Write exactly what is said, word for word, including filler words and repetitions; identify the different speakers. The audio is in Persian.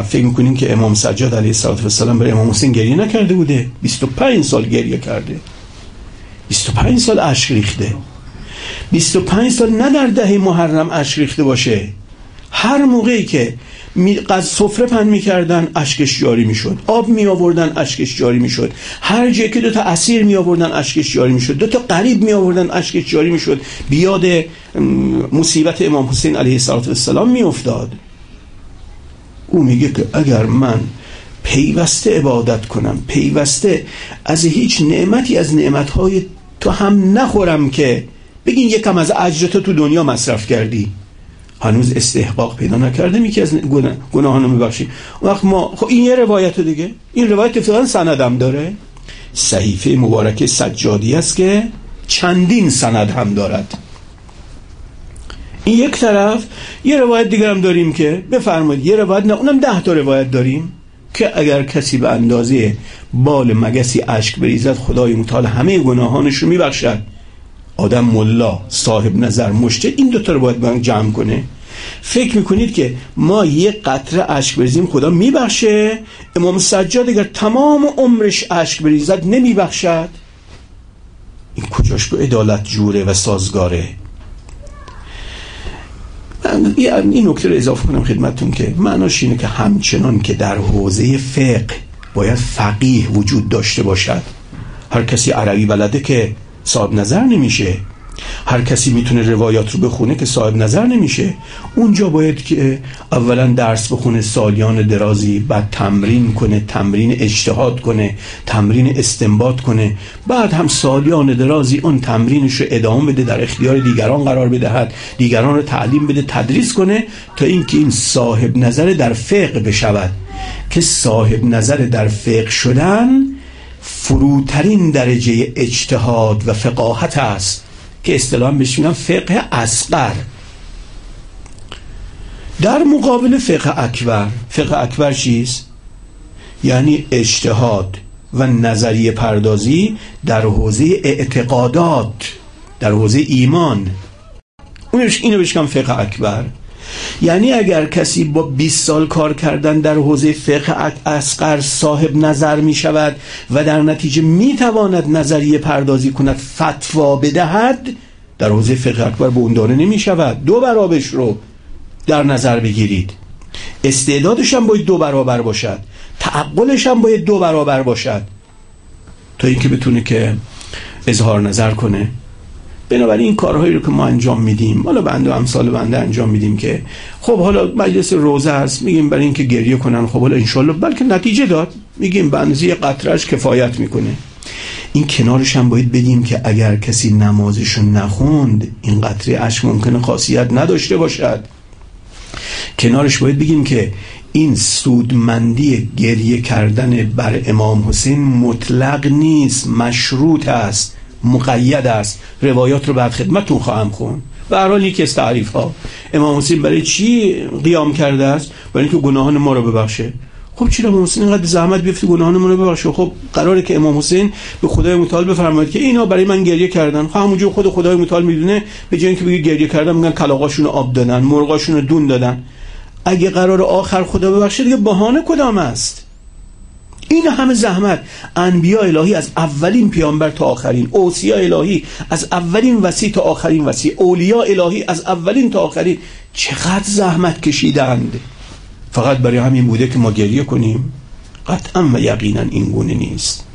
Speaker 1: فکر میکنین که امام سجاد علیه السلام برای امام حسین گریه نکرده بوده؟ بیست و پنج سال گریه کرده، بیست و پنج سال اشک ریخته. بیست و پنج سال نه در ده محرم اشک ریخته باشه، هر موقعی که از سفره پهن میکردن اشکش جاری میشد، آب می آوردن اشکش جاری میشد، هر جایی که دو تا اسیر می آوردن اشکش جاری میشد، دو تا غریب می آوردن اشکش جاری میشد، بیاد مصیبت امام حسین علیه السلام می افتاد. او میگه که اگر من پیوسته عبادت کنم، پیوسته از هیچ نعمتی از نعمتهای تو هم نخورم که بگین یکم از اجرتو تو دنیا مصرف کردی، هنوز استحقاق پیدا نکرده میگه از گناه گناهانو میبخشی. وقت ما خب این یه روایت دیگه، این روایت اتفاقا سندم داره، صحیفه مبارکه سجادی است که چندین سند هم دارد. این یک طرف. یه روایت دیگر هم داریم که بفرمایید، یه روایت نه اونم ده تا روایت داریم که اگر کسی به اندازه بال مگسی اشک بریزد خدای متعال همه گناهانش رو میبخشد. آدم ملا، صاحب نظر، مجتهد این دوتا رو باید جمع کنه. فکر میکنید که ما یه قطره اشک بریزیم خدا میبخشه؟ امام سجاد اگر تمام عمرش اشک بریزد نمیبخشد؟ این کجاش به عدالت جوره و سازگاره؟ این نکته رو اضافه کنم خدمتتون که معناش اینه که همچنان که در حوزه فقه باید فقیه وجود داشته باشد، هر کسی عربی بلده که صاحب نظر نمیشه، هر کسی میتونه روایات رو بخونه که صاحب نظر نمیشه. اونجا باید که اولا درس بخونه سالیان درازی، بعد تمرین کنه، تمرین اجتهاد کنه، تمرین استنباط کنه، بعد هم سالیان درازی اون تمرینش رو ادامه بده، در اختیار دیگران قرار بدهد، دیگران رو تعلیم بده، تدریس کنه، تا اینکه این صاحب نظر در فقه بشود. که صاحب نظر در فقه شدن فروترین درجه اجتهاد و فقاهت است که اصطلاحاً بهش میگن فقه اصغر، در مقابل فقه اکبر. فقه اکبر چیست؟ یعنی اجتهاد و نظریه پردازی در حوزه اعتقادات، در حوزه ایمان. اونش اینو بهش میگن فقه اکبر. یعنی اگر کسی با بیست سال کار کردن در حوزه فقه اصغر صاحب نظر می شود و در نتیجه می تواند نظریه پردازی کند، فتوا بدهد، در حوزه فقه اکبر به اون دانه نمی شود. دو برابرش رو در نظر بگیرید. استعدادش هم باید دو برابر باشد، تعقلش هم باید دو برابر باشد تا اینکه بتونه که اظهار نظر کنه. بنابراین این کارهایی رو که ما انجام میدیم، حالا بنده و امثال بنده انجام میدیم که خب حالا مجلس روزه است، میگیم برای اینکه گریه کنن، خب حالا انشالله بلکه نتیجه داد، میگیم به اندازه قطره‌اش کفایت میکنه. این کنارش هم باید بدیم که اگر کسی نمازشو نخوند این قطره اشک ممکنه خاصیت نداشته باشد. کنارش باید بگیم که این سودمندی گریه کردن بر امام حسین مطلق نیست، مشروط است، مقید است. روایات رو بعد خدمتتون خواهم خوند. به هر حال یکی از تعریف ها، امام حسین برای چی قیام کرده است؟ برای اینکه گناهان ما رو ببخشه. خب چرا امام حسین اینقدر زحمت بیفته گناهان ما رو ببخشه؟ خب قراره که امام حسین به خدای متعال بفرماید که اینا برای من گریه کردن. خب همونجا خود خدای متعال میدونه، به جای اینکه بگه گریه کردن میگن کلاغاشون رو آب دادن، مرغاشون رو دون دادن. اگه قرار آخر خدا ببخشه دیگه بهانه کدام است؟ این همه زحمت، انبیاء الهی از اولین پیامبر تا آخرین، اوصیا الهی از اولین وصی تا آخرین وصی، اولیاء الهی از اولین تا آخرین، چقدر زحمت کشیدند. فقط برای همین بوده که ما گریه کنیم؟ قطعا و یقینا این گونه نیست.